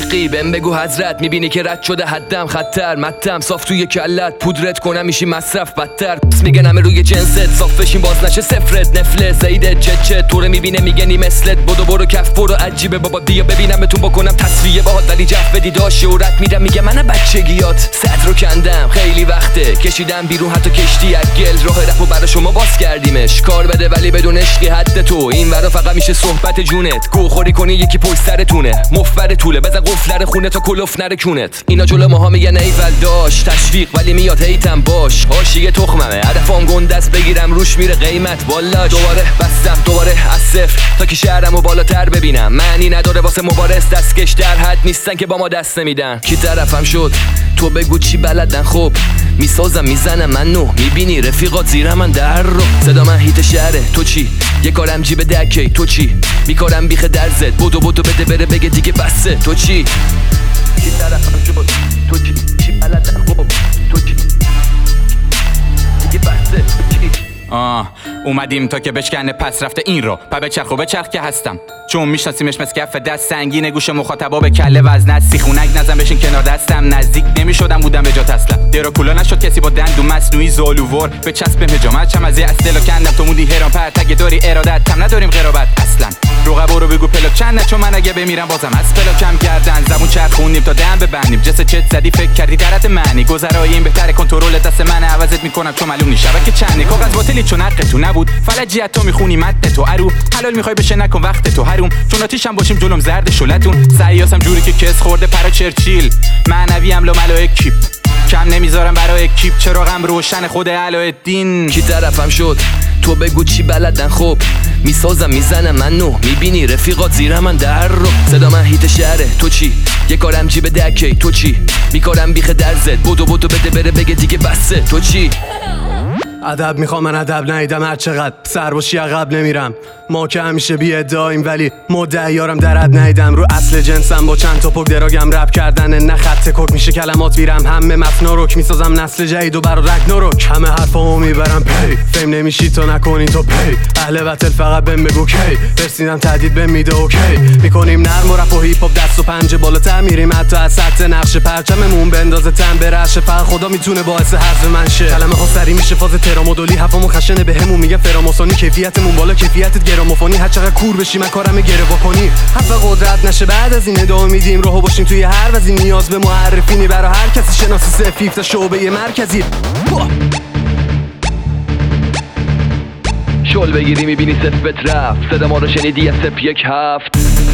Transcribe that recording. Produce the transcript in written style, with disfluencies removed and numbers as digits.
عشقی بهم بگو حضرت، میبینی که رد شده حدم خطر، متم صاف توی کلت، پودرت کنم میشی مصرف بدتر. میگن همه روی جنست صاف بشین باز نشه صفرت، نفله زیده چه طوره میبینه میگه نی مثلت، بدو برو کف برو عجیبه بابا بیا ببینمتون بکنم تصفیه باهات، ولی جف بدی داشت شهرت میدم میگه من بچگیات صد رو کندم خیلی وقته کشیدم بیرون حتی کشتی از گل، راه رفو برای شما باز کردیمش کار بده ولی بدون عشقی حد تو این ورا فقط میشه صحبت جونت، گوخوری کنی یکی پشت سرتونه مفبر طوله بزن قفلر خونه تا کلوف نره کونت. اینا جلو ماها میگن ایول داش تشویق ولی میاد هیتم باش، حاشیه تخممه هدفم گندست بگیرم روش میره قیمت، والا دوباره بستم دوباره از صفر تا که شهرمو بالاتر ببینم، معنی نداره واسه مبارز دستکش در حد نیستن که با ما دست نمیدن. کی طرفم شد تو بگو چی بلدن، خب میسازم میزنم منو میبینی رفیقات زیر من در رو، صدا من هیت شهره تو چی، یه کارم جیب دکی تو چی، میکارم بیخ درزت بودو بده بره بگه دیگه بسه تو چی. کی طرفم شد تو چی بلدن، خب تو چی دیگه بسه تو چی. اومدیم تا که بشکنه پس رفته این رو بچرخ که هستم، چون میشناسیمش مثل کف دست سنگینه، گوش مخاطبا به کله وزنت، سیخونک نزن بشین کنار دستم، نزدیک نمیشدم بودم به جات اصلا، دراکولا نشد کسی با دندون مصنوعی زالوور به چسب هجامت، چم از استلا کندم تو مودی هران پرتگه داری ارادت، تم نداریم قرابت اصلا، رقبا رو بگو پلاک چند، چون من اگه بمیرم بازم از پلاکم گردن، زبون چرخونیم تا دم ببندیم، جس چت زدی فکر کردی درت معنی، گذرای این بهتره کنترل دست من، عوضت میکنم چون معلوم نیست شبکه چنده، کاغذ باطلی چون حق تو نبود، فلجیت تو میخونی مد تو ارو، حلال میخوای بشه نکن وقت تو حروم، چون آتیشم باشیم جلوم زرد شلتون، سیاسم جوری که کس خورده پرا چرچیل، معنوی ام ملائک کیپ، کم نمیذارم برای کیپ، چراغم روشن خود علایالدین. کی طرفم شد تو بگو چی بلدن، خب میسازم میزنم منو میبینی رفیقات زیر من در رو، صدا من هیت شهره تو چی، یه کارم جیب دکی تو چی، میکارم بیخ درزت بودو بده بره بگه دیگه بسه تو چی. ادب میخوام من ادب ندیدم هر چقدر سر باشی عقب نمیرم، ما که همیشه بی ادعاییم ولی مدعیارم درد ندیدم، رو اصل جنسم با چند تا پک دراگم رپ کردن نه خط کک میشه کلمات ویرم، همه متنا رک میسازم نسل جدید و برا رگناروک، همه حرفامو میبرم پی فیم نمیشی تو نکنی تو پی، اهل وتل فقط بهم بگو کی، رسیدم تهدید بهم میده اوکی، میکنیم نرم و رپ و هیپ هاپ دست و پنجه بالاتر میریم حتی از سطح نقش پرچممون بندازه تن برشه، فقط خدا میتونه باعث حذف من شه، کلمه ها سری میشه فاز ترامودولی، حرفمون خشنه بهمون میگه فراماسونی، کیفیتمون بالا کیفیتت گرامافونی، هر چقدر کور بشی من کارم گره واکنی، حرف قدرت نشه بعد از این ادامه میدیم راهو باشیم توی هر وزین، نیاز به معرفینی برای هر کسی شناسی سفیف تا شعبه مرکزی، شل بگیری میبینی صفت رفت، صدا ما رو شنیدی از سپ یک هفت.